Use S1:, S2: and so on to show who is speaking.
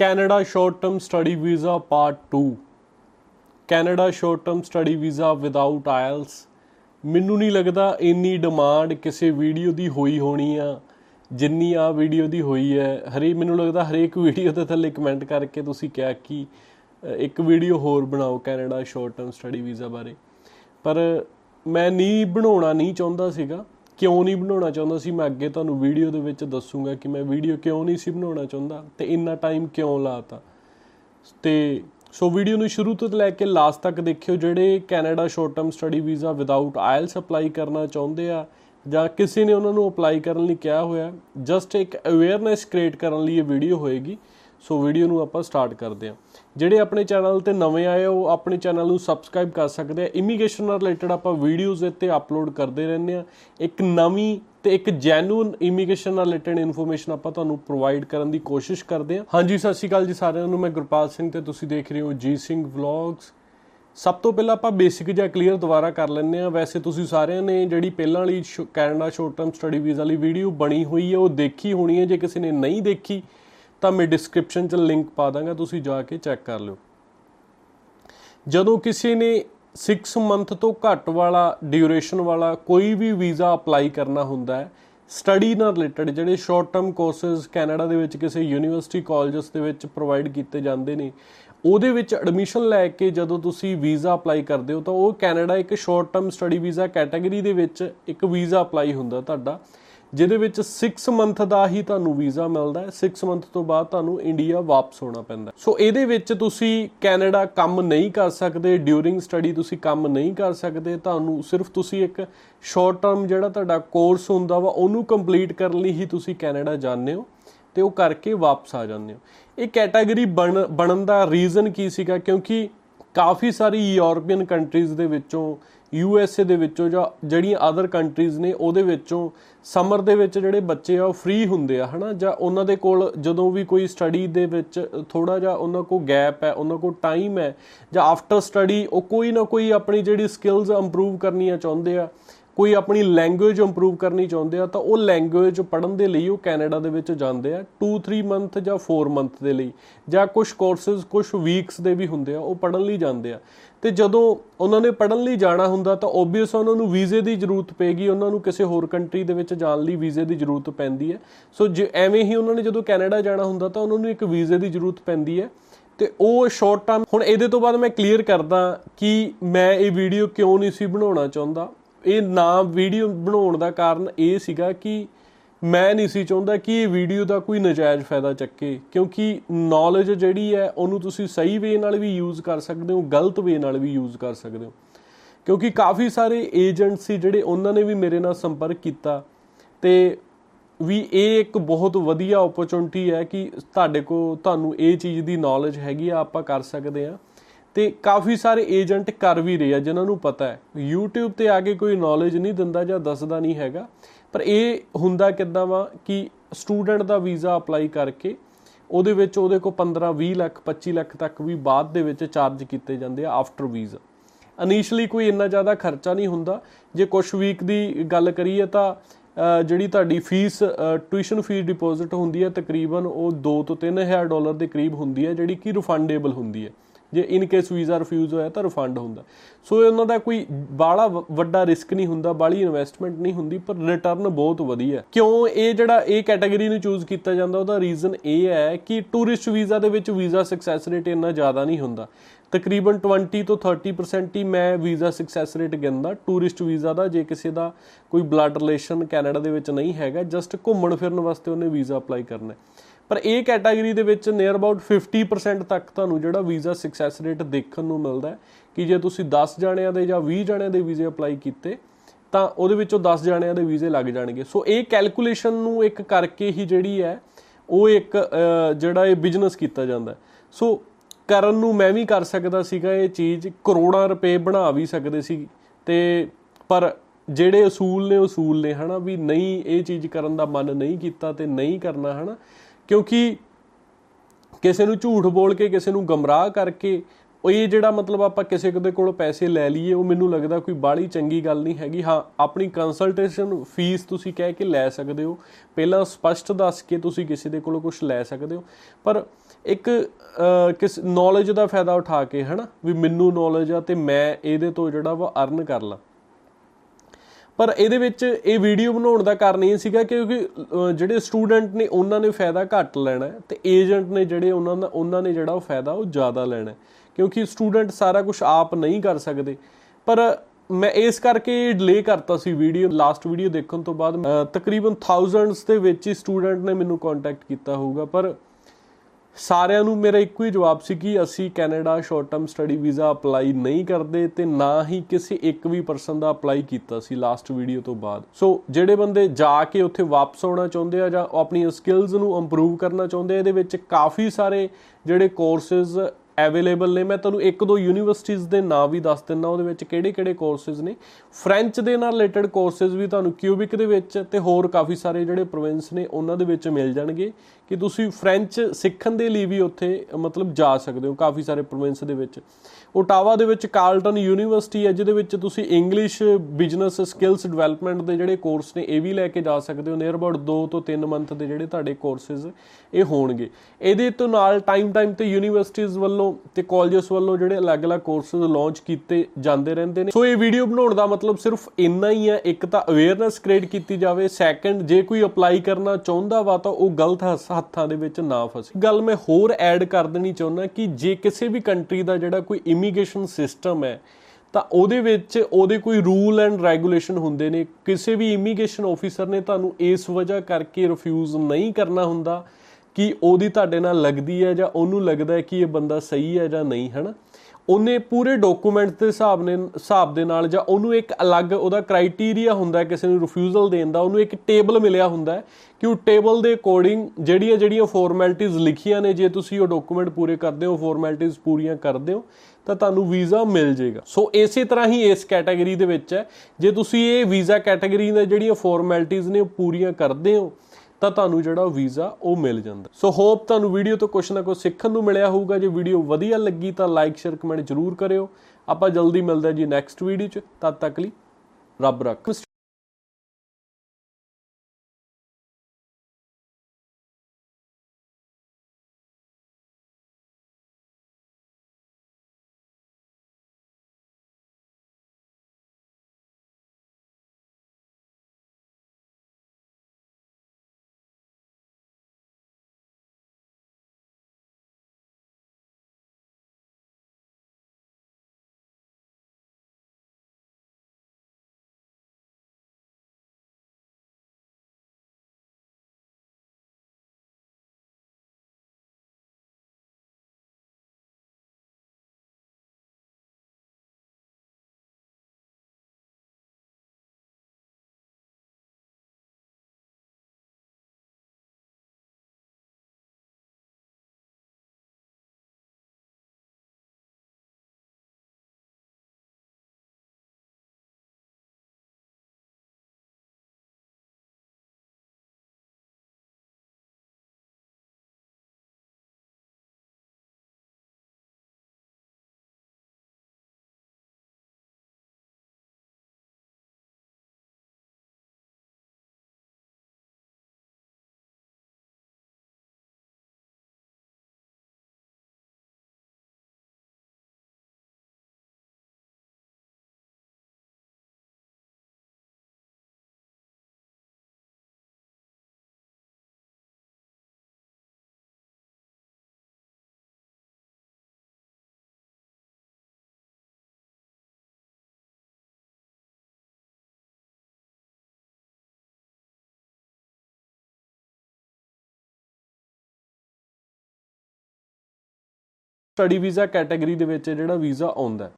S1: Canada short-term study visa part 2 Canada short-term study visa without IELTS। ਮੈਨੂੰ ਨਹੀਂ ਲੱਗਦਾ ਇੰਨੀ ਡਿਮਾਂਡ ਕਿਸੇ ਵੀਡੀਓ ਦੀ ਹੋਈ ਹੋਣੀ ਆ ਜਿੰਨੀ ਆ ਵੀਡੀਓ ਦੀ ਹੋਈ ਹੈ। ਮੈਨੂੰ ਲੱਗਦਾ ਹਰੇਕ ਵੀਡੀਓ ਦੇ ਥੱਲੇ ਕਮੈਂਟ ਕਰਕੇ ਤੁਸੀਂ ਕਿਹਾ ਕਿ ਇੱਕ ਵੀਡੀਓ ਹੋਰ ਬਣਾਓ ਕੈਨੇਡਾ ਸ਼ਾਰਟ-ਟਰਮ ਸਟੱਡੀ ਵੀਜ਼ਾ ਬਾਰੇ, ਪਰ ਮੈਂ ਬਣਾਉਣਾ ਨਹੀਂ ਚਾਹੁੰਦਾ ਸੀਗਾ। ਕਿਉਂ ਨਹੀਂ ਬਣਾਉਣਾ ਚਾਹੁੰਦਾ ਸੀ ਮੈਂ ਅੱਗੇ ਤੁਹਾਨੂੰ ਵੀਡੀਓ ਦੇ ਵਿੱਚ ਦੱਸੂਗਾ ਕਿ ਮੈਂ ਵੀਡੀਓ ਕਿਉਂ ਨਹੀਂ ਸੀ ਬਣਾਉਣਾ ਚਾਹੁੰਦਾ ਅਤੇ ਇੰਨਾ ਟਾਈਮ ਕਿਉਂ ਲਾਤਾ। ਅਤੇ ਸੋ ਵੀਡੀਓ ਨੂੰ ਸ਼ੁਰੂ ਤੋਂ ਲੈ ਕੇ ਲਾਸਟ ਤੱਕ ਦੇਖਿਓ। ਜਿਹੜੇ Canada short term study visa without IELTS apply ਕਰਨਾ ਚਾਹੁੰਦੇ ਆ ਜਾਂ ਕਿਸੇ ਨੇ ਉਹਨਾਂ ਨੂੰ ਅਪਲਾਈ ਕਰਨ ਲਈ ਕਿਹਾ ਹੋਇਆ, ਜਸਟ ਇੱਕ ਅਵੇਅਰਨੈਸ ਕ੍ਰੀਏਟ ਕਰਨ ਲਈ ਇਹ ਵੀਡੀਓ ਹੋਏਗੀ। ਸੋ ਵੀਡੀਓ ਨੂੰ ਆਪਾਂ ਸਟਾਰਟ ਕਰਦੇ ਹਾਂ। ਜਿਹੜੇ ਆਪਣੇ ਚੈਨਲ 'ਤੇ ਨਵੇਂ ਆਏ ਉਹ ਆਪਣੇ ਚੈਨਲ ਨੂੰ ਸਬਸਕ੍ਰਾਈਬ ਕਰ ਸਕਦੇ ਆ। ਇਮੀਗ੍ਰੇਸ਼ਨ ਨਾਲ ਰਿਲੇਟਡ ਆਪਾਂ ਵੀਡੀਓਜ਼ ਇੱਥੇ ਅਪਲੋਡ ਕਰਦੇ ਰਹਿੰਦੇ ਹਾਂ। ਇੱਕ ਨਵੀਂ ਅਤੇ ਇੱਕ ਜੈਨੂਅਨ ਇਮੀਗ੍ਰੇਸ਼ਨ ਨਾਲ ਰਿਲੇਟਡ ਇਨਫੋਰਮੇਸ਼ਨ ਆਪਾਂ ਤੁਹਾਨੂੰ ਪ੍ਰੋਵਾਈਡ ਕਰਨ ਦੀ ਕੋਸ਼ਿਸ਼ ਕਰਦੇ ਹਾਂ। ਹਾਂਜੀ, ਸਤਿ ਸ਼੍ਰੀ ਅਕਾਲ ਜੀ ਸਾਰਿਆਂ ਨੂੰ। ਮੈਂ ਗੁਰਪਾਲ ਸਿੰਘ ਅਤੇ ਤੁਸੀਂ ਦੇਖ ਰਹੇ ਹੋ ਜੀ ਸਿੰਘ ਵਲੋਗਸ। ਸਭ ਤੋਂ ਪਹਿਲਾਂ ਆਪਾਂ ਬੇਸਿਕ ਜਿਹਾ ਕਲੀਅਰ ਦੁਬਾਰਾ ਕਰ ਲੈਂਦੇ ਹਾਂ। ਵੈਸੇ ਤੁਸੀਂ ਸਾਰਿਆਂ ਨੇ ਜਿਹੜੀ ਪਹਿਲਾਂ ਵਾਲੀ Canada short term study visa ਲਈ ਵੀਡੀਓ ਬਣੀ ਹੋਈ ਹੈ ਉਹ ਦੇਖੀ ਹੋਣੀ ਹੈ। ਜੇ ਕਿਸੇ ਨੇ ਨਹੀਂ ਦੇਖੀ ਤਾਂ ਮੈਂ ਡਿਸਕ੍ਰਿਪਸ਼ਨ 'ਚ ਲਿੰਕ ਪਾ ਦਾਂਗਾ, ਤੁਸੀਂ ਜਾ ਕੇ ਚੈੱਕ ਕਰ ਲਿਓ। ਜਦੋਂ ਕਿਸੇ ਨੇ 6 ਮੰਥ ਤੋਂ ਘੱਟ ਵਾਲਾ ਡਿਊਰੇਸ਼ਨ ਵਾਲਾ ਕੋਈ ਵੀ ਵੀਜ਼ਾ ਅਪਲਾਈ ਕਰਨਾ ਹੁੰਦਾ ਹੈ, ਸਟੱਡੀ ਨਾਲ ਰਿਲੇਟਡ ਜਿਹੜੇ ਸ਼ਾਰਟ ਟਰਮ ਕੋਰਸਿਸ ਕੈਨੇਡਾ ਦੇ ਵਿੱਚ ਕਿਸੇ ਯੂਨੀਵਰਸਿਟੀ ਕਾਲਜਸ ਦੇ ਵਿੱਚ ਪ੍ਰੋਵਾਈਡ ਕੀਤੇ ਜਾਂਦੇ ਨੇ, ਉਹਦੇ ਵਿੱਚ ਐਡਮਿਸ਼ਨ ਲੈ ਕੇ ਜਦੋਂ ਤੁਸੀਂ ਵੀਜ਼ਾ ਅਪਲਾਈ ਕਰਦੇ ਹੋ ਤਾਂ ਉਹ ਕੈਨੇਡਾ ਇੱਕ short term study visa category ਦੇ ਵਿੱਚ ਇੱਕ ਵੀਜ਼ਾ ਅਪਲਾਈ ਹੁੰਦਾ ਤੁਹਾਡਾ, ਜਿਹਦੇ ਵਿੱਚ 6 ਮੰਥ ਦਾ ਹੀ ਤੁਹਾਨੂੰ ਵੀਜ਼ਾ ਮਿਲਦਾ ਹੈ। 6 ਮੰਥ ਤੋਂ ਬਾਅਦ ਤੁਹਾਨੂੰ ਇੰਡੀਆ ਵਾਪਸ ਹੋਣਾ ਪੈਂਦਾ। ਸੋ ਇਹਦੇ ਵਿੱਚ ਤੁਸੀਂ ਕੈਨੇਡਾ ਕੰਮ ਨਹੀਂ ਕਰ ਸਕਦੇ, ਡਿਊਰਿੰਗ ਸਟੱਡੀ ਤੁਸੀਂ ਕੰਮ ਨਹੀਂ ਕਰ ਸਕਦੇ। ਤੁਹਾਨੂੰ ਸਿਰਫ ਤੁਸੀਂ ਇੱਕ ਸ਼ਾਰਟ ਟਰਮ ਜਿਹੜਾ ਤੁਹਾਡਾ ਕੋਰਸ ਹੁੰਦਾ ਵਾ ਉਹਨੂੰ ਕੰਪਲੀਟ ਕਰਨ ਲਈ ਹੀ ਤੁਸੀਂ ਕੈਨੇਡਾ ਜਾਂਦੇ ਹੋ ਅਤੇ ਉਹ ਕਰਕੇ ਵਾਪਸ ਆ ਜਾਂਦੇ ਹੋ। ਇਹ ਕੈਟਾਗਰੀ ਬਣਨ ਦਾ ਰੀਜ਼ਨ ਕੀ ਸੀਗਾ? ਕਿਉਂਕਿ ਕਾਫੀ ਸਾਰੀ ਯੂਰਪੀਅਨ ਕੰਟਰੀਜ਼ ਦੇ ਵਿੱਚੋਂ, USA ਦੇ ਵਿੱਚੋਂ ਜਾਂ ਜਿਹੜੀਆਂ ਅਦਰ ਕੰਟਰੀਜ਼ ਨੇ ਉਹਦੇ ਵਿੱਚੋਂ ਸਮਰ ਦੇ ਵਿੱਚ ਜਿਹੜੇ ਬੱਚੇ ਆ ਉਹ ਫ੍ਰੀ ਹੁੰਦੇ ਆ, ਹੈ ਨਾ, ਜਾਂ ਉਹਨਾਂ ਦੇ ਕੋਲ ਜਦੋਂ ਵੀ ਕੋਈ ਸਟੱਡੀ ਦੇ ਵਿੱਚ ਥੋੜ੍ਹਾ ਜਿਹਾ ਉਹਨਾਂ ਕੋਲ ਗੈਪ ਹੈ, ਉਹਨਾਂ ਕੋਲ ਟਾਈਮ ਹੈ, ਜਾਂ ਆਫਟਰ ਸਟੱਡੀ ਉਹ ਕੋਈ ਨਾ ਕੋਈ ਆਪਣੀ ਜਿਹੜੀ ਸਕਿੱਲਸ ਇੰਪਰੂਵ ਕਰਨੀਆਂ ਚਾਹੁੰਦੇ ਆ, ਕੋਈ ਆਪਣੀ ਲੈਂਗੁਏਜ ਇੰਪਰੂਵ ਕਰਨੀ ਚਾਹੁੰਦੇ ਆ, ਤਾਂ ਉਹ ਲੈਂਗੁਏਜ ਪੜ੍ਹਨ ਦੇ ਲਈ ਉਹ ਕੈਨੇਡਾ ਦੇ ਵਿੱਚ ਜਾਂਦੇ ਆ 2-3 ਮੰਥ ਜਾਂ 4 ਮੰਥ ਦੇ ਲਈ, ਜਾਂ ਕੁਛ ਕੋਰਸਿਸ ਕੁਛ ਵੀਕਸ ਦੇ ਵੀ ਹੁੰਦੇ ਆ ਉਹ ਪੜ੍ਹਨ ਲਈ ਜਾਂਦੇ ਆ। ਅਤੇ ਜਦੋਂ ਉਹਨਾਂ ਨੇ ਪੜ੍ਹਨ ਲਈ ਜਾਣਾ ਹੁੰਦਾ ਤਾਂ ਓਬਵੀਅਸ ਉਹਨਾਂ ਨੂੰ ਵੀਜ਼ੇ ਦੀ ਜ਼ਰੂਰਤ ਪਏਗੀ, ਉਹਨਾਂ ਨੂੰ ਕਿਸੇ ਹੋਰ ਕੰਟਰੀ ਦੇ ਵਿੱਚ ਜਾਣ ਲਈ ਵੀਜ਼ੇ ਦੀ ਜ਼ਰੂਰਤ ਪੈਂਦੀ ਹੈ। ਸੋ ਐਵੇਂ ਹੀ ਉਹਨਾਂ ਨੇ ਜਦੋਂ ਕੈਨੇਡਾ ਜਾਣਾ ਹੁੰਦਾ ਤਾਂ ਉਹਨਾਂ ਨੂੰ ਇੱਕ ਵੀਜ਼ੇ ਦੀ ਜ਼ਰੂਰਤ ਪੈਂਦੀ ਹੈ ਅਤੇ ਉਹ ਸ਼ਾਰਟ ਟਰਮ। ਹੁਣ ਇਹਦੇ ਤੋਂ ਬਾਅਦ ਮੈਂ ਕਲੀਅਰ ਕਰਦਾ ਕਿ ਮੈਂ ਇਹ ਵੀਡੀਓ ਕਿਉਂ ਨਹੀਂ ਸੀ ਬਣਾਉਣਾ ਚਾਹੁੰਦਾ। ਇਹ ਨਾ ਵੀਡੀਓ ਬਣਾਉਣ ਦਾ ਕਾਰਨ ਇਹ ਸੀਗਾ ਕਿ ਮੈਂ ਨਹੀਂ ਸੀ ਚਾਹੁੰਦਾ ਕਿ ਇਹ ਵੀਡੀਓ ਦਾ ਕੋਈ ਨਜਾਇਜ਼ ਫਾਇਦਾ ਚੱਕੇ, ਕਿਉਂਕਿ ਨੌਲੇਜ ਜਿਹੜੀ ਹੈ ਉਹਨੂੰ ਤੁਸੀਂ ਸਹੀ ਵੇ ਨਾਲ ਵੀ ਯੂਜ਼ ਕਰ ਸਕਦੇ ਹੋ, ਗਲਤ ਵੇ ਨਾਲ ਵੀ ਯੂਜ਼ ਕਰ ਸਕਦੇ ਹੋ। ਕਿਉਂਕਿ ਕਾਫੀ ਸਾਰੇ ਏਜੰਟ ਸੀ ਜਿਹੜੇ ਉਹਨਾਂ ਨੇ ਵੀ ਮੇਰੇ ਨਾਲ ਸੰਪਰਕ ਕੀਤਾ ਅਤੇ ਵੀ ਇਹ ਇੱਕ ਬਹੁਤ ਵਧੀਆ ਓਪਰਚੁਨਿਟੀ ਹੈ ਕਿ ਤੁਹਾਨੂੰ ਇਹ ਚੀਜ਼ ਦੀ ਨੌਲੇਜ ਹੈਗੀ ਆ, ਆਪਾਂ ਕਰ ਸਕਦੇ ਹਾਂ। ਅਤੇ ਕਾਫੀ ਸਾਰੇ ਏਜੰਟ ਕਰ ਵੀ ਰਹੇ ਆ ਜਿਨ੍ਹਾਂ ਨੂੰ ਪਤਾ ਹੈ। YouTube 'ਤੇ ਆ ਕੇ ਕੋਈ ਨੌਲੇਜ ਨਹੀਂ ਦਿੰਦਾ ਜਾਂ ਦੱਸਦਾ ਨਹੀਂ ਹੈਗਾ, ਪਰ ਇਹ ਹੁੰਦਾ ਕਿੱਦਾਂ ਵਾ ਕਿ ਸਟੂਡੈਂਟ ਦਾ ਵੀਜ਼ਾ ਅਪਲਾਈ ਕਰਕੇ ਉਹਦੇ ਵਿੱਚ ਉਹਦੇ ਕੋਲ 15-20 ਲੱਖ 25 ਲੱਖ ਤੱਕ ਵੀ ਬਾਅਦ ਦੇ ਵਿੱਚ ਚਾਰਜ ਕੀਤੇ ਜਾਂਦੇ ਆ ਆਫਟਰ ਵੀਜ਼ਾ। ਇਨੀਸ਼ੀਅਲੀ ਕੋਈ ਇੰਨਾ ਜ਼ਿਆਦਾ ਖਰਚਾ ਨਹੀਂ ਹੁੰਦਾ। ਜੇ ਕੁਛ ਵੀਕ ਦੀ ਗੱਲ ਕਰੀਏ ਤਾਂ ਜਿਹੜੀ ਤੁਹਾਡੀ ਫੀਸ ਟਿਊਸ਼ਨ ਫੀਸ ਡਿਪੋਜ਼ਿਟ ਹੁੰਦੀ ਹੈ ਤਕਰੀਬਨ ਉਹ $2,000 ਤੋਂ $3,000 ਦੇ ਕਰੀਬ ਹੁੰਦੀ ਹੈ, ਜਿਹੜੀ ਕਿ ਰਿਫੰਡੇਬਲ ਹੁੰਦੀ ਹੈ। ਜੇ ਇਨ ਕੇਸ ਵੀਜ਼ਾ ਰਿਫਿਊਜ਼ ਹੋਇਆ ਤਾਂ ਰਿਫੰਡ ਹੁੰਦਾ। ਸੋ ਉਹਨਾਂ ਦਾ ਕੋਈ ਬਾਹਲਾ ਵੱਡਾ ਰਿਸਕ ਨਹੀਂ ਹੁੰਦਾ, ਬਾਹਲੀ ਇਨਵੈਸਟਮੈਂਟ ਨਹੀਂ ਹੁੰਦੀ, ਪਰ ਰਿਟਰਨ ਬਹੁਤ ਵਧੀਆ। ਕਿਉਂ ਇਹ ਕੈਟਾਗਰੀ ਨੂੰ ਚੂਜ਼ ਕੀਤਾ ਜਾਂਦਾ? ਉਹਦਾ ਰੀਜ਼ਨ ਇਹ ਹੈ ਕਿ ਟੂਰਿਸਟ ਵੀਜ਼ਾ ਦੇ ਵਿੱਚ ਵੀਜ਼ਾ ਸਕਸੈਸ ਰੇਟ ਇੰਨਾ ਜ਼ਿਆਦਾ ਨਹੀਂ ਹੁੰਦਾ। ਤਕਰੀਬਨ 20 ਤੋਂ 30% ਹੀ ਮੈਂ ਵੀਜ਼ਾ ਸਕਸੈਸ ਰੇਟ ਗਿਣਦਾ ਟੂਰਿਸਟ ਵੀਜ਼ਾ ਦਾ। ਜੇ ਕਿਸੇ ਦਾ ਕੋਈ ਬਲੱਡ ਰਿਲੇਸ਼ਨ ਕੈਨੇਡਾ ਦੇ ਵਿੱਚ ਨਹੀਂ ਹੈਗਾ, ਜਸਟ ਘੁੰਮਣ ਫਿਰਨ ਵਾਸਤੇ ਉਹਨੇ ਵੀਜ਼ਾ ਅਪਲਾਈ ਕਰਨਾ। ਪਰ ਇਹ ਕੈਟਾਗਰੀ ਦੇ ਵਿੱਚ ਨੀਅਰ ਅਬਾਊਟ 50% ਤੱਕ ਤੁਹਾਨੂੰ ਜਿਹੜਾ ਵੀਜ਼ਾ ਸਕਸੈਸ ਰੇਟ ਦੇਖਣ ਨੂੰ ਮਿਲਦਾ ਕਿ ਜੇ ਤੁਸੀਂ 10 ਜਾਣਿਆਂ ਦੇ ਜਾਂ 20 ਜਾਣਿਆਂ ਦੇ ਵੀਜ਼ੇ ਅਪਲਾਈ ਕੀਤੇ ਤਾਂ ਉਹਦੇ ਵਿੱਚੋਂ 10 ਜਾਣਿਆਂ ਦੇ ਵੀਜ਼ੇ ਲੱਗ ਜਾਣਗੇ। ਸੋ ਇਹ ਕੈਲਕੂਲੇਸ਼ਨ ਨੂੰ ਇੱਕ ਕਰਕੇ ਹੀ ਜਿਹੜੀ ਹੈ ਉਹ ਇੱਕ ਜਿਹੜਾ ਇਹ ਬਿਜ਼ਨਸ ਕੀਤਾ ਜਾਂਦਾ। ਸੋ ਕਰਨ ਨੂੰ ਮੈਂ ਵੀ ਕਰ ਸਕਦਾ ਸੀਗਾ ਇਹ ਚੀਜ਼, ਕਰੋੜਾਂ ਰੁਪਏ ਬਣਾ ਵੀ ਸਕਦੇ ਸੀ, ਅਤੇ ਪਰ ਜਿਹੜੇ ਅਸੂਲ ਨੇ ਹੈ ਨਾ, ਵੀ ਨਹੀਂ ਇਹ ਚੀਜ਼ ਕਰਨ ਦਾ ਮਨ ਨਹੀਂ ਕੀਤਾ ਅਤੇ ਨਹੀਂ ਕਰਨਾ, ਹੈ ਨਾ, ਕਿਉਂਕਿ ਕਿਸੇ ਨੂੰ ਝੂਠ ਬੋਲ ਕੇ ਕਿਸੇ ਨੂੰ ਗਮਰਾਹ ਕਰਕੇ ਇਹ ਜਿਹੜਾ ਮਤਲਬ ਆਪਾਂ ਕਿਸੇ ਦੇ ਕੋਲੋਂ ਪੈਸੇ ਲੈ ਲਈਏ, ਉਹ ਮੈਨੂੰ ਲੱਗਦਾ ਕੋਈ ਬਾਹਲੀ ਚੰਗੀ ਗੱਲ ਨਹੀਂ ਹੈਗੀ। ਹਾਂ, ਆਪਣੀ ਕੰਸਲਟੇਸ਼ਨ ਫੀਸ ਤੁਸੀਂ ਕਹਿ ਕੇ ਲੈ ਸਕਦੇ ਹੋ, ਪਹਿਲਾਂ ਸਪਸ਼ਟ ਦੱਸ ਕੇ ਤੁਸੀਂ ਕਿਸੇ ਦੇ ਕੋਲੋਂ ਕੁਛ ਲੈ ਸਕਦੇ ਹੋ, ਪਰ ਇੱਕ ਕਿਸ ਨੌਲੇਜ ਦਾ ਫਾਇਦਾ ਉਠਾ ਕੇ, ਹੈ ਨਾ, ਵੀ ਮੈਨੂੰ ਨੌਲੇਜ ਆ ਤੇ ਮੈਂ ਇਹਦੇ ਤੋਂ ਜਿਹੜਾ ਵਾ ਅਰਨ ਕਰ ਲਾਂ। ਪਰ ਇਹਦੇ ਵਿੱਚ ਇਹ ਵੀਡੀਓ ਬਣਾਉਣ ਦਾ ਕਾਰਨ ਇਹ ਸੀਗਾ ਕਿਉਂਕਿ ਜਿਹੜੇ ਸਟੂਡੈਂਟ ਨੇ ਉਹਨਾਂ ਨੇ ਫਾਇਦਾ ਘੱਟ ਲੈਣਾ ਤੇ ਏਜੰਟ ਨੇ ਜਿਹੜੇ ਉਹਨਾਂ ਨੇ ਜਿਹੜਾ ਉਹ ਫਾਇਦਾ ਉਹ ਜ਼ਿਆਦਾ ਲੈਣਾ, ਕਿਉਂਕਿ ਸਟੂਡੈਂਟ ਸਾਰਾ ਕੁਝ ਆਪ ਨਹੀਂ ਕਰ ਸਕਦੇ। ਪਰ ਮੈਂ ਇਸ ਕਰਕੇ ਡਿਲੇ ਕਰਤਾ ਸੀ ਵੀਡੀਓ। ਲਾਸਟ ਵੀਡੀਓ ਦੇਖਣ ਤੋਂ ਬਾਅਦ ਤਕਰੀਬਨ ਥਾਊਜ਼ੈਂਡਸ ਦੇ ਵਿੱਚ ਹੀ ਸਟੂਡੈਂਟ ਨੇ ਮੈਨੂੰ ਕੰਟੈਕਟ ਕੀਤਾ ਹੋਊਗਾ, ਪਰ ਸਾਰਿਆਂ ਨੂੰ ਮੇਰਾ ਇੱਕੋ ਹੀ ਜਵਾਬ ਸੀ ਕਿ ਅਸੀਂ Canada short term study visa apply ਨਹੀਂ ਕਰਦੇ ਤੇ ਨਾ ਹੀ ਕਿਸੇ ਇੱਕ ਵੀ ਪਰਸਨ ਦਾ ਅਪਲਾਈ ਕੀਤਾ ਸੀ ਲਾਸਟ ਵੀਡੀਓ ਤੋਂ ਬਾਅਦ। ਸੋ ਜਿਹੜੇ ਬੰਦੇ ਜਾ ਕੇ ਉੱਥੇ ਵਾਪਸ ਆਉਣਾ ਚਾਹੁੰਦੇ ਆ ਜਾਂ ਆਪਣੀਆਂ ਸਕਿੱਲਸ ਨੂੰ ਇੰਪਰੂਵ ਕਰਨਾ ਚਾਹੁੰਦੇ ਆ, ਇਹਦੇ ਵਿੱਚ ਕਾਫੀ ਸਾਰੇ ਜਿਹੜੇ ਕੋਰਸਿਸ ਅਵੇਲੇਬਲ ਨੇ। ਮੈਂ ਤੁਹਾਨੂੰ ਇੱਕ ਦੋ ਯੂਨੀਵਰਸਿਟੀਜ਼ ਦੇ ਨਾਂ ਵੀ ਦੱਸ ਦਿੰਦਾ, ਉਹਦੇ ਵਿੱਚ ਕਿਹੜੇ ਕਿਹੜੇ ਕੋਰਸਿਸ ਨੇ। ਫਰੈਂਚ ਦੇ ਨਾਲ ਰਿਲੇਟਡ ਕੋਰਸਿਸ ਵੀ ਤੁਹਾਨੂੰ ਕਿਊਬਿਕ ਦੇ ਵਿੱਚ ਤੇ ਹੋਰ ਕਾਫੀ ਸਾਰੇ ਜਿਹੜੇ ਪ੍ਰੋਵਿੰਸ ਨੇ ਉਹਨਾਂ ਦੇ ਵਿੱਚ ਮਿਲ ਜਾਣਗੇ ਕਿ ਤੁਸੀਂ ਫਰੈਂਚ ਸਿੱਖਣ ਦੇ ਲਈ ਵੀ ਉੱਥੇ ਮਤਲਬ ਜਾ ਸਕਦੇ ਹੋ ਕਾਫੀ ਸਾਰੇ ਪ੍ਰੋਵਿੰਸ ਦੇ ਵਿੱਚ। ਓਟਾਵਾ ਦੇ ਵਿੱਚ ਕਾਰਲਟਨ ਯੂਨੀਵਰਸਿਟੀ ਹੈ ਜਿਹਦੇ ਵਿੱਚ ਤੁਸੀਂ ਇੰਗਲਿਸ਼ ਬਿਜ਼ਨਸ ਸਕਿੱਲਸ ਡਿਵੈਲਪਮੈਂਟ ਦੇ ਜਿਹੜੇ ਕੋਰਸ ਨੇ ਇਹ ਵੀ ਲੈ ਕੇ ਜਾ ਸਕਦੇ ਹੋ। ਨੀਅਰ ਅਬਾਊਟ 2 ਤੋਂ 3 ਮੰਥ ਦੇ ਜਿਹੜੇ ਤੁਹਾਡੇ ਕੋਰਸਿਸ ਇਹ ਹੋਣਗੇ। ਇਹਦੇ ਤੋਂ ਨਾਲ ਟਾਈਮ ਤੇ ਯੂਨੀਵਰਸਿਟੀਜ਼ ਵੱਲੋਂ ਤੇ ਕਾਲਜਸ ਵੱਲੋਂ ਜਿਹੜੇ ਅਲੱਗ-ਅਲੱਗ ਕੋਰਸਿਸ ਲਾਂਚ ਕੀਤੇ ਜਾਂਦੇ ਰਹਿੰਦੇ ਨੇ। ਸੋ ਇਹ ਵੀਡੀਓ ਬਣਾਉਣ ਦਾ ਮਤਲਬ ਸਿਰਫ ਇੰਨਾ ਹੀ ਹੈ, ਇੱਕ ਤਾਂ ਅਵੇਅਰਨੈਸ ਕ੍ਰੀਏਟ ਕੀਤੀ ਜਾਵੇ, ਸੈਕੰਡ ਜੇ ਕੋਈ ਅਪਲਾਈ ਕਰਨਾ ਚਾਹੁੰਦਾ ਵਾ ਤਾਂ ਉਹ ਗਲਤ ਹੱਥਾਂ ਦੇ ਵਿੱਚ ਨਾ ਫਸੇ। ਗੱਲ ਮੈਂ ਹੋਰ ਐਡ ਕਰ ਦੇਣੀ ਚਾਹੁੰਦਾ ਕਿ ਜੇ ਕਿਸੇ ਵੀ ਕੰਟਰੀ ਦਾ ਜਿਹੜਾ ਕੋਈ ਇਮੀਗ੍ਰੇਸ਼ਨ ਸਿਸਟਮ ਹੈ ਤਾਂ ਉਹਦੇ ਵਿੱਚ ਉਹਦੇ ਕੋਈ ਰੂਲ ਐਂਡ ਰੈਗੂਲੇਸ਼ਨ ਹੁੰਦੇ ਨੇ। ਕਿਸੇ ਵੀ ਇਮੀਗ੍ਰੇਸ਼ਨ ਆਫੀਸਰ ਨੇ ਤੁਹਾਨੂੰ ਇਸ ਵਜ੍ਹਾ ਕਰਕੇ ਰਿਫਿਊਜ਼ ਨਹੀਂ ਕਰਨਾ ਹੁੰਦਾ ਕਿ ਉਹਦੀ ਤੁਹਾਡੇ ਨਾਲ ਲੱਗਦੀ ਹੈ ਜਾਂ ਉਹਨੂੰ ਲੱਗਦਾ ਹੈ ਕਿ ਇਹ ਬੰਦਾ ਸਹੀ ਹੈ ਜਾਂ ਨਹੀਂ, ਹੈ ਨਾ। ਉਹਨੇ ਪੂਰੇ ਡਾਕੂਮੈਂਟ ਦੇ ਹਿਸਾਬ ਦੇ ਨਾਲ ਜਾਂ ਉਹਨੂੰ ਇੱਕ ਅਲੱਗ ਉਹਦਾ ਕ੍ਰਾਈਟੀਰੀਆ ਹੁੰਦਾ ਕਿਸੇ ਨੂੰ ਰਿਫਿਊਜ਼ਲ ਦੇਣ ਦਾ। ਉਹਨੂੰ ਇੱਕ ਟੇਬਲ ਮਿਲਿਆ ਹੁੰਦਾ ਕਿ ਉਹ ਟੇਬਲ ਦੇ ਅਕੋਰਡਿੰਗ ਜਿਹੜੀਆਂ ਫਾਰਮੈਲਿਟੀਜ਼ ਲਿਖੀਆਂ ਨੇ, ਜੇ ਤੁਸੀਂ ਉਹ ਡਾਕੂਮੈਂਟ ਪੂਰੇ ਕਰਦੇ ਹੋ, ਫਾਰਮੈਲਿਟੀਜ਼ ਪੂਰੀਆਂ ਕਰਦੇ ਹੋ ਤਾਂ ਤੁਹਾਨੂੰ ਵੀਜ਼ਾ ਮਿਲ ਜਾਏਗਾ। ਸੋ ਇਸੇ ਤਰ੍ਹਾਂ ਹੀ ਇਸ ਕੈਟਾਗਰੀ ਦੇ ਵਿੱਚ ਹੈ, ਜੇ ਤੁਸੀਂ ਇਹ ਵੀਜ਼ਾ ਕੈਟਾਗਰੀ ਦੇ ਜਿਹੜੀਆਂ ਫਾਰਮੈਲਿਟੀਜ਼ ਨੇ ਉਹ ਪੂਰੀਆਂ ਕਰਦੇ ਹੋ ਤਾਂ ਤੁਹਾਨੂੰ ਜਿਹੜਾ ਵੀਜ਼ਾ ਉਹ ਮਿਲ ਜਾਂਦਾ। ਸੋ ਹੋਪ ਤੁਹਾਨੂੰ ਵੀਡੀਓ ਤੋਂ ਕੁਛ ਨਾ ਕੁਛ ਸਿੱਖਣ ਨੂੰ ਮਿਲਿਆ ਹੋਊਗਾ। ਜੇ ਵੀਡੀਓ ਵਧੀਆ ਲੱਗੀ ਤਾਂ ਲਾਈਕ ਸ਼ੇਅਰ ਕਮੈਂਟ ਜ਼ਰੂਰ ਕਰਿਓ। ਆਪਾਂ ਜਲਦੀ ਮਿਲਦੇ ਜੀ ਨੈਕਸਟ ਵੀਡੀਓ 'ਚ, ਤਦ ਤੱਕ ਲਈ ਰੱਬ ਰੱਖ। ਸਟੱਡੀ ਵੀਜ਼ਾ ਕੈਟਾਗਰੀ ਦੇ ਵਿੱਚ ਜਿਹੜਾ ਵੀਜ਼ਾ ਆਉਂਦਾ